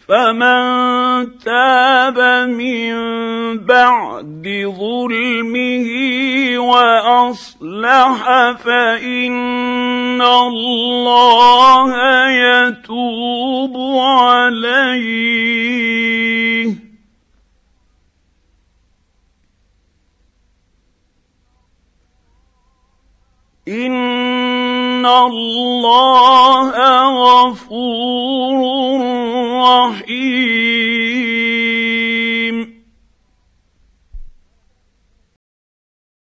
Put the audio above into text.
فمن تاب من بعد ظلمه واصلح فان الله يتوب عليه. ان الله غفور